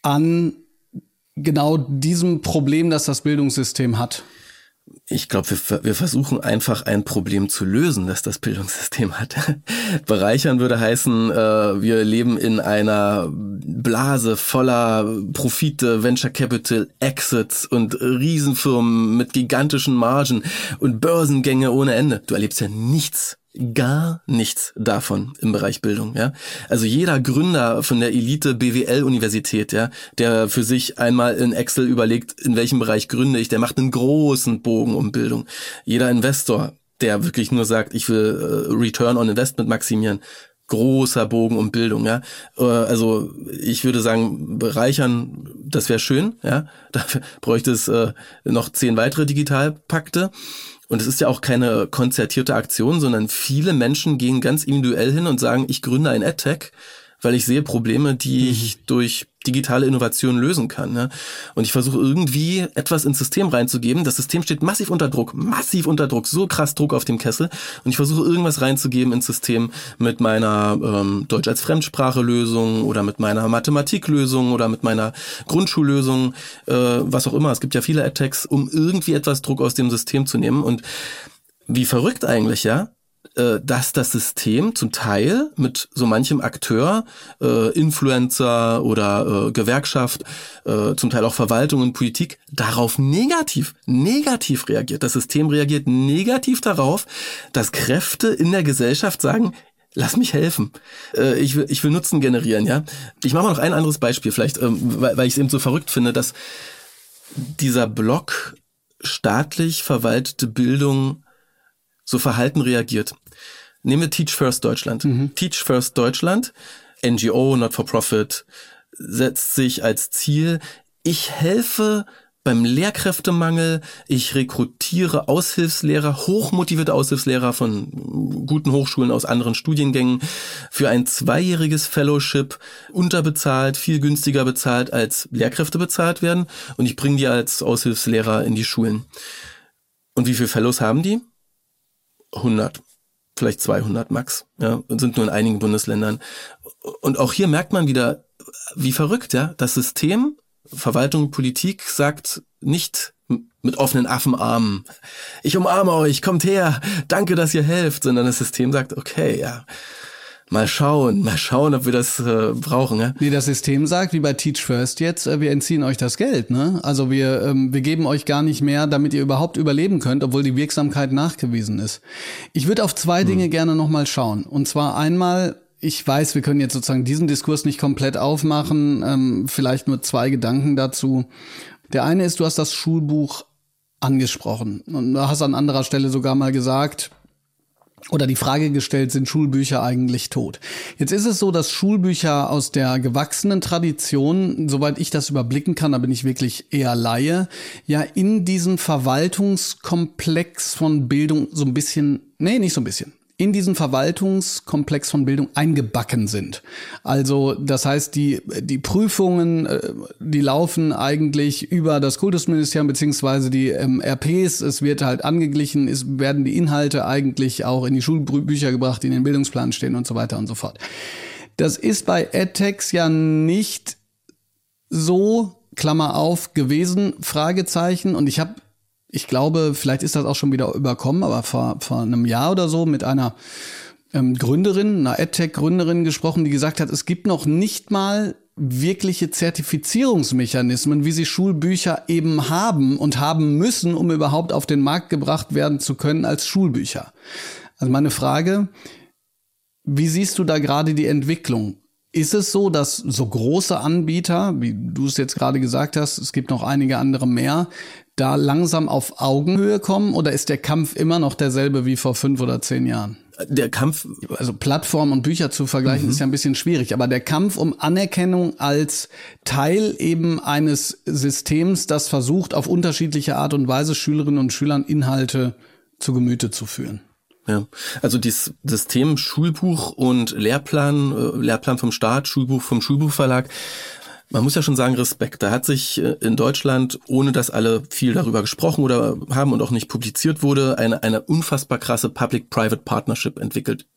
an genau diesem Problem, das das Bildungssystem hat? Ich glaube, wir versuchen einfach ein Problem zu lösen, das das Bildungssystem hat. Bereichern würde heißen, wir leben in einer Blase voller Profite, Venture Capital, Exits und Riesenfirmen mit gigantischen Margen und Börsengänge ohne Ende. Du erlebst ja nichts. Gar nichts davon im Bereich Bildung, ja. Also jeder Gründer von der Elite BWL-Universität, ja, der für sich einmal in Excel überlegt, in welchem Bereich gründe ich, der macht einen großen Bogen um Bildung. Jeder Investor, der wirklich nur sagt, ich will Return on Investment maximieren, großer Bogen um Bildung, ja. Also ich würde sagen, bereichern, das wäre schön, ja. Dafür bräuchte es noch 10 weitere Digitalpakte. Und es ist ja auch keine konzertierte Aktion, sondern viele Menschen gehen ganz individuell hin und sagen, ich gründe ein EdTech, weil ich sehe Probleme, die ich durch digitale Innovation lösen kann. Ne? Und ich versuche irgendwie etwas ins System reinzugeben. Das System steht massiv unter Druck, so krass Druck auf dem Kessel. Und ich versuche irgendwas reinzugeben ins System mit meiner Deutsch als Fremdsprache-Lösung oder mit meiner Mathematik-Lösung oder mit meiner Grundschullösung, was auch immer. Es gibt ja viele EdTechs, um irgendwie etwas Druck aus dem System zu nehmen. Und wie verrückt eigentlich, ja? Dass das System zum Teil mit so manchem Akteur, Influencer oder Gewerkschaft, zum Teil auch Verwaltung und Politik, darauf negativ reagiert. Das System reagiert negativ darauf, dass Kräfte in der Gesellschaft sagen, lass mich helfen. Ich will Nutzen generieren, ja. Ich mache mal noch ein anderes Beispiel, vielleicht, weil ich es eben so verrückt finde, dass dieser Block staatlich verwaltete Bildung so verhalten reagiert. Nehmen wir Teach First Deutschland. Teach First Deutschland, NGO, Not for Profit, setzt sich als Ziel, ich helfe beim Lehrkräftemangel, ich rekrutiere Aushilfslehrer, hochmotivierte Aushilfslehrer von guten Hochschulen aus anderen Studiengängen für ein 2-jähriges Fellowship, unterbezahlt, viel günstiger bezahlt, als Lehrkräfte bezahlt werden, und ich bringe die als Aushilfslehrer in die Schulen. Und wie viele Fellows haben die? 100, vielleicht 200 max, ja, und sind nur in einigen Bundesländern. Und auch hier merkt man wieder, wie verrückt, ja, das System, Verwaltung, Politik sagt nicht mit offenen Affenarmen, ich umarme euch, kommt her, danke, dass ihr helft, sondern das System sagt, okay, ja, mal schauen, ob wir das brauchen. Ja? Nee, das System sagt, wie bei Teach First jetzt, wir entziehen euch das Geld. Ne? Also wir geben euch gar nicht mehr, damit ihr überhaupt überleben könnt, obwohl die Wirksamkeit nachgewiesen ist. Ich würde auf 2 Dinge gerne nochmal schauen. Und zwar einmal, ich weiß, wir können jetzt sozusagen diesen Diskurs nicht komplett aufmachen, vielleicht nur 2 Gedanken dazu. Der eine ist, du hast das Schulbuch angesprochen und du hast an anderer Stelle sogar mal gesagt, oder die Frage gestellt, sind Schulbücher eigentlich tot? Jetzt ist es so, dass Schulbücher aus der gewachsenen Tradition, soweit ich das überblicken kann, da bin ich wirklich eher Laie, ja in diesen Verwaltungskomplex von Bildung so ein bisschen, nee, nicht so ein bisschen, in diesen Verwaltungskomplex von Bildung eingebacken sind. Also das heißt, die Prüfungen, die laufen eigentlich über das Kultusministerium beziehungsweise die RPs. Es wird halt angeglichen, es werden die Inhalte eigentlich auch in die Schulbücher gebracht, die in den Bildungsplan stehen und so weiter und so fort. Das ist bei EdTechs ja nicht so, Klammer auf, gewesen, Fragezeichen. Und ich glaube, vielleicht ist das auch schon wieder überkommen, aber vor einem Jahr oder so mit einer Gründerin, einer EdTech-Gründerin gesprochen, die gesagt hat, es gibt noch nicht mal wirkliche Zertifizierungsmechanismen, wie sie Schulbücher eben haben und haben müssen, um überhaupt auf den Markt gebracht werden zu können als Schulbücher. Also meine Frage, wie siehst du da gerade die Entwicklung? Ist es so, dass so große Anbieter, wie du es jetzt gerade gesagt hast, es gibt noch einige andere mehr, da langsam auf Augenhöhe kommen, oder ist der Kampf immer noch derselbe wie vor 5 oder 10 Jahren? Der Kampf, also Plattformen und Bücher zu vergleichen, ist ja ein bisschen schwierig, aber der Kampf um Anerkennung als Teil eben eines Systems, das versucht, auf unterschiedliche Art und Weise Schülerinnen und Schülern Inhalte zu Gemüte zu führen. Ja, also das System Schulbuch und Lehrplan vom Staat, Schulbuch vom Schulbuchverlag, man muss ja schon sagen, Respekt. Da hat sich in Deutschland, ohne dass alle viel darüber gesprochen oder haben und auch nicht publiziert wurde, eine unfassbar krasse Public-Private Partnership entwickelt.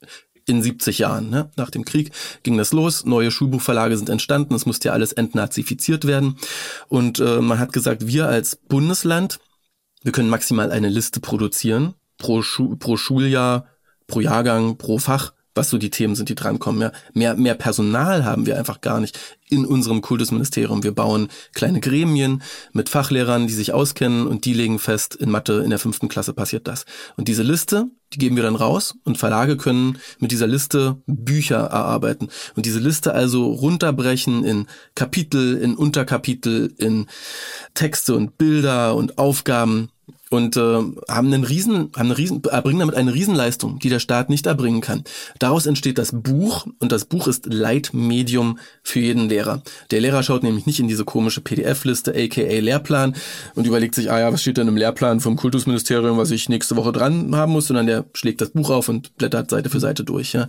in 70 Jahren. Ne? Nach dem Krieg ging das los, neue Schulbuchverlage sind entstanden, es musste ja alles entnazifiziert werden. Und man hat gesagt, wir als Bundesland, wir können maximal eine Liste produzieren, pro Schuljahr, pro Jahrgang, pro Fach, was so die Themen sind, die drankommen. Ja, mehr Personal haben wir einfach gar nicht in unserem Kultusministerium. Wir bauen kleine Gremien mit Fachlehrern, die sich auskennen und die legen fest, in Mathe in der 5. Klasse passiert das. Und diese Liste, die geben wir dann raus und Verlage können mit dieser Liste Bücher erarbeiten. Und diese Liste also runterbrechen in Kapitel, in Unterkapitel, in Texte und Bilder und Aufgaben. Und erbringen damit eine Riesenleistung, die der Staat nicht erbringen kann. Daraus entsteht das Buch und das Buch ist Leitmedium für jeden Lehrer. Der Lehrer schaut nämlich nicht in diese komische PDF-Liste, aka Lehrplan, und überlegt sich, was steht denn im Lehrplan vom Kultusministerium, was ich nächste Woche dran haben muss, sondern der schlägt das Buch auf und blättert Seite für Seite durch. Ja.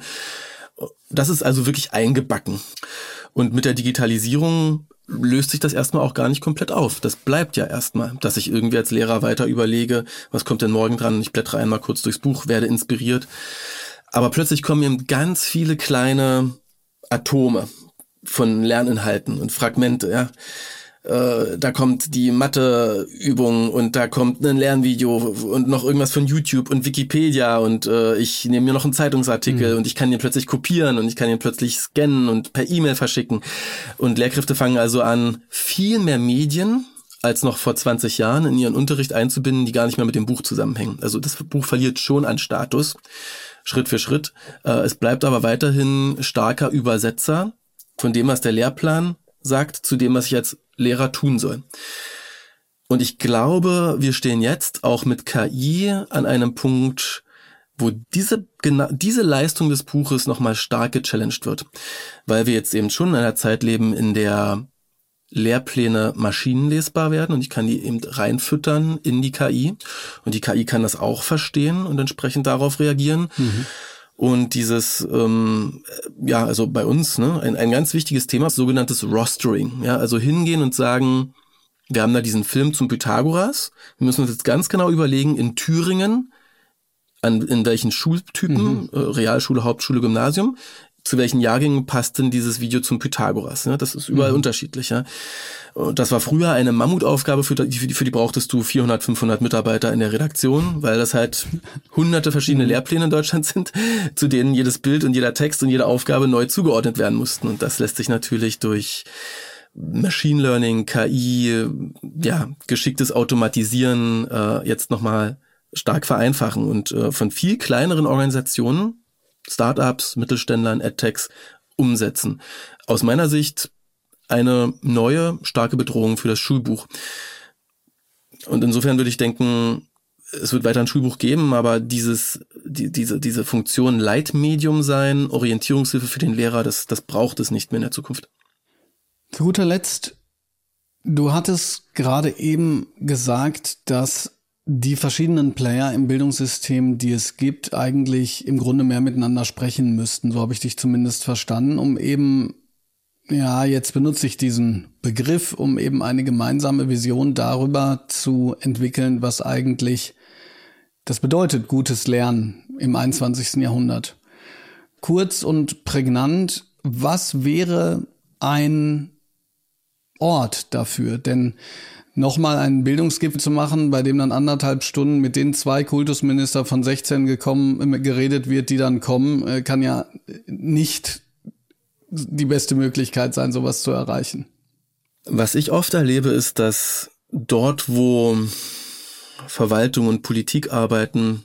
Das ist also wirklich eingebacken. Und mit der Digitalisierung löst sich das erstmal auch gar nicht komplett auf. Das bleibt ja erstmal, dass ich irgendwie als Lehrer weiter überlege, was kommt denn morgen dran? Ich blättere einmal kurz durchs Buch, werde inspiriert. Aber plötzlich kommen eben ganz viele kleine Atome von Lerninhalten und Fragmente, ja. Da kommt die Matheübung und da kommt ein Lernvideo und noch irgendwas von YouTube und Wikipedia und ich nehme mir noch einen Zeitungsartikel und ich kann den plötzlich kopieren und ich kann den plötzlich scannen und per E-Mail verschicken. Und Lehrkräfte fangen also an, viel mehr Medien als noch vor 20 Jahren in ihren Unterricht einzubinden, die gar nicht mehr mit dem Buch zusammenhängen. Also das Buch verliert schon an Status, Schritt für Schritt. Es bleibt aber weiterhin starker Übersetzer von dem, was der Lehrplan sagt, zu dem, was ich als Lehrer tun soll. Und ich glaube, wir stehen jetzt auch mit KI an einem Punkt, wo diese Leistung des Buches nochmal stark gechallenged wird. Weil wir jetzt eben schon in einer Zeit leben, in der Lehrpläne maschinenlesbar werden und ich kann die eben reinfüttern in die KI. Und die KI kann das auch verstehen und entsprechend darauf reagieren. Und dieses, also bei uns, ne, ein ganz wichtiges Thema, sogenanntes Rostering. Ja, also hingehen und sagen, wir haben da diesen Film zum Pythagoras. Wir müssen uns jetzt ganz genau überlegen, in Thüringen, in welchen Schultypen, Realschule, Hauptschule, Gymnasium, zu welchen Jahrgängen passt denn dieses Video zum Pythagoras? Ne? Das ist überall unterschiedlich. Ja? Und das war früher eine Mammutaufgabe, für die brauchtest du 400, 500 Mitarbeiter in der Redaktion, weil das halt hunderte verschiedene Lehrpläne in Deutschland sind, zu denen jedes Bild und jeder Text und jede Aufgabe neu zugeordnet werden mussten. Und das lässt sich natürlich durch Machine Learning, KI, geschicktes Automatisieren jetzt nochmal stark vereinfachen. Und von viel kleineren Organisationen, Startups, Mittelständlern, EdTechs umsetzen. Aus meiner Sicht eine neue, starke Bedrohung für das Schulbuch. Und insofern würde ich denken, es wird weiter ein Schulbuch geben, aber diese Funktion Leitmedium sein, Orientierungshilfe für den Lehrer, das braucht es nicht mehr in der Zukunft. Zu guter Letzt, du hattest gerade eben gesagt, dass die verschiedenen Player im Bildungssystem, die es gibt, eigentlich im Grunde mehr miteinander sprechen müssten. So habe ich dich zumindest verstanden, um eben, jetzt benutze ich diesen Begriff, um eben eine gemeinsame Vision darüber zu entwickeln, was eigentlich das bedeutet, gutes Lernen im 21. Jahrhundert. Kurz und prägnant, was wäre ein Ort dafür? Denn nochmal einen Bildungsgipfel zu machen, bei dem dann 1,5 Stunden mit den 2 Kultusminister von 16 geredet wird, die dann kommen, kann ja nicht die beste Möglichkeit sein, sowas zu erreichen. Was ich oft erlebe, ist, dass dort, wo Verwaltung und Politik arbeiten,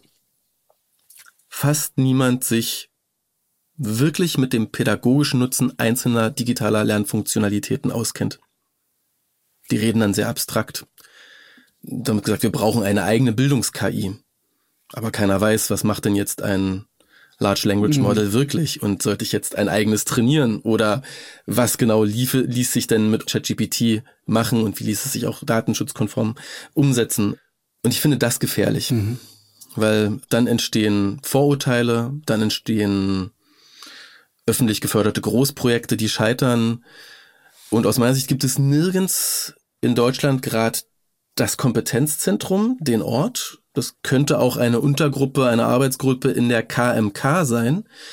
fast niemand sich wirklich mit dem pädagogischen Nutzen einzelner digitaler Lernfunktionalitäten auskennt. Die reden dann sehr abstrakt. Damit gesagt, wir brauchen eine eigene Bildungs-KI. Aber keiner weiß, was macht denn jetzt ein Large Language Model wirklich? Und sollte ich jetzt ein eigenes trainieren? Oder was genau ließ sich denn mit ChatGPT machen und wie ließ es sich auch datenschutzkonform umsetzen? Und ich finde das gefährlich. Weil dann entstehen Vorurteile, dann entstehen öffentlich geförderte Großprojekte, die scheitern. Und aus meiner Sicht gibt es nirgends in Deutschland gerade das Kompetenzzentrum, den Ort. Das könnte auch eine Untergruppe, eine Arbeitsgruppe in der KMK sein,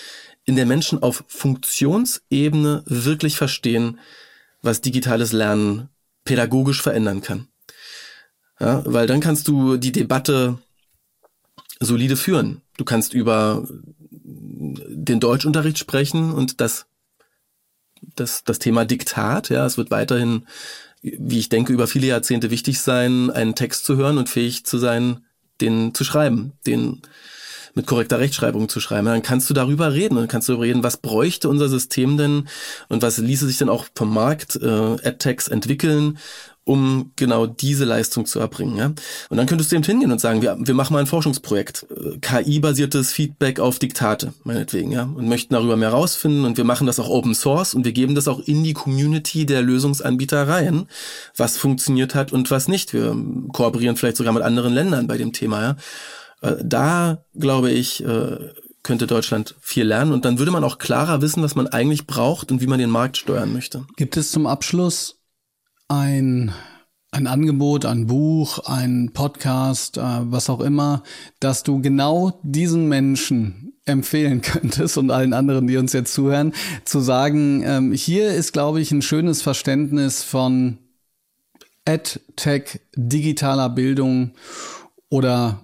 in der Menschen auf Funktionsebene wirklich verstehen, was digitales Lernen pädagogisch verändern kann. Ja, weil dann kannst du die Debatte solide führen. Du kannst über den Deutschunterricht sprechen und das Thema Diktat, ja, es wird weiterhin, wie ich denke, über viele Jahrzehnte wichtig sein, einen Text zu hören und fähig zu sein, den zu schreiben, den mit korrekter Rechtschreibung zu schreiben. Dann kannst du darüber reden und kannst du darüber reden, was bräuchte unser System denn und was ließe sich denn auch vom Markt EdTechs entwickeln, um genau diese Leistung zu erbringen. Ja? Und dann könntest du eben hingehen und sagen, wir machen mal ein Forschungsprojekt, KI-basiertes Feedback auf Diktate, meinetwegen, ja, und möchten darüber mehr rausfinden und wir machen das auch Open Source und wir geben das auch in die Community der Lösungsanbieter rein, was funktioniert hat und was nicht. Wir kooperieren vielleicht sogar mit anderen Ländern bei dem Thema. Ja? Da, glaube ich, könnte Deutschland viel lernen und dann würde man auch klarer wissen, was man eigentlich braucht und wie man den Markt steuern möchte. Gibt es zum Abschluss ein Angebot, ein Buch, ein Podcast, was auch immer, dass du genau diesen Menschen empfehlen könntest und allen anderen, die uns jetzt zuhören, zu sagen, hier ist, glaube ich, ein schönes Verständnis von EdTech, digitaler Bildung oder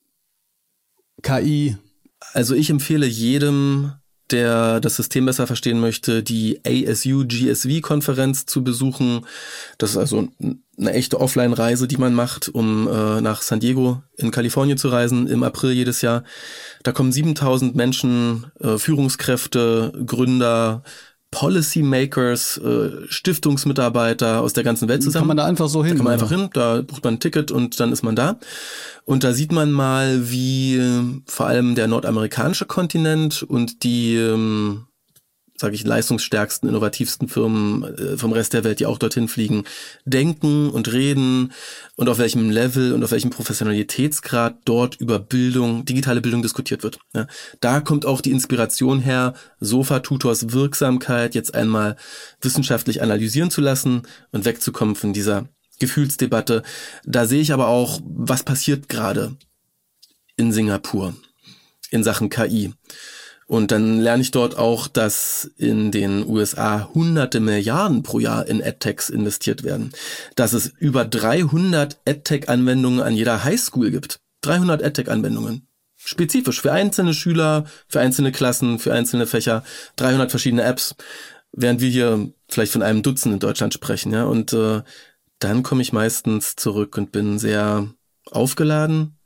KI? Also ich empfehle jedem, der das System besser verstehen möchte, die ASU-GSV-Konferenz zu besuchen. Das ist also eine echte Offline-Reise, die man macht, um nach San Diego in Kalifornien zu reisen, im April jedes Jahr. Da kommen 7.000 Menschen, Führungskräfte, Gründer, Policymakers, Stiftungsmitarbeiter aus der ganzen Welt zusammen. Kann man da einfach so hin? Da kann man einfach hin, da bucht man ein Ticket und dann ist man da. Und da sieht man mal, wie vor allem der nordamerikanische Kontinent und die, sage ich, leistungsstärksten, innovativsten Firmen vom Rest der Welt, die auch dorthin fliegen, denken und reden und auf welchem Level und auf welchem Professionalitätsgrad dort über Bildung, digitale Bildung diskutiert wird. Ja, da kommt auch die Inspiration her, Sofa-Tutors Wirksamkeit jetzt einmal wissenschaftlich analysieren zu lassen und wegzukommen von dieser Gefühlsdebatte. Da sehe ich aber auch, was passiert gerade in Singapur in Sachen KI. Und dann lerne ich dort auch, dass in den USA hunderte Milliarden pro Jahr in EdTechs investiert werden. Dass es über 300 EdTech-Anwendungen an jeder Highschool gibt. 300 EdTech-Anwendungen. Spezifisch für einzelne Schüler, für einzelne Klassen, für einzelne Fächer. 300 verschiedene Apps. Während wir hier vielleicht von einem Dutzend in Deutschland sprechen. Ja. Und dann komme ich meistens zurück und bin sehr aufgeladen,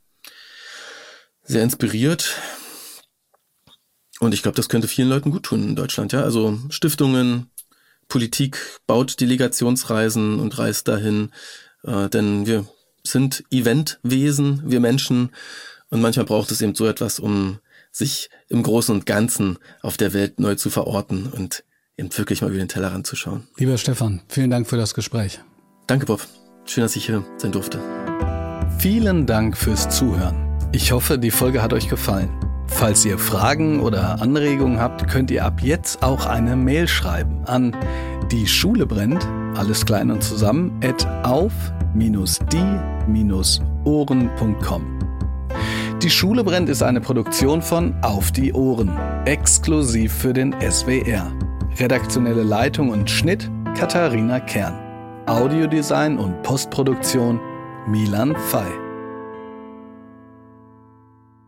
sehr inspiriert. Und ich glaube, das könnte vielen Leuten gut tun in Deutschland. Ja, also Stiftungen, Politik baut Delegationsreisen und reist dahin, denn wir sind Eventwesen, wir Menschen. Und manchmal braucht es eben so etwas, um sich im Großen und Ganzen auf der Welt neu zu verorten und eben wirklich mal über den Tellerrand zu schauen. Lieber Stefan, vielen Dank für das Gespräch. Danke, Bob. Schön, dass ich hier sein durfte. Vielen Dank fürs Zuhören. Ich hoffe, die Folge hat euch gefallen. Falls ihr Fragen oder Anregungen habt, könnt ihr ab jetzt auch eine Mail schreiben an dieschulebrennt, alles klein und zusammen, @auf-die-ohren.com. Die Schule brennt ist eine Produktion von Auf die Ohren, exklusiv für den SWR. Redaktionelle Leitung und Schnitt Katharina Kern. Audiodesign und Postproduktion Milan Fey.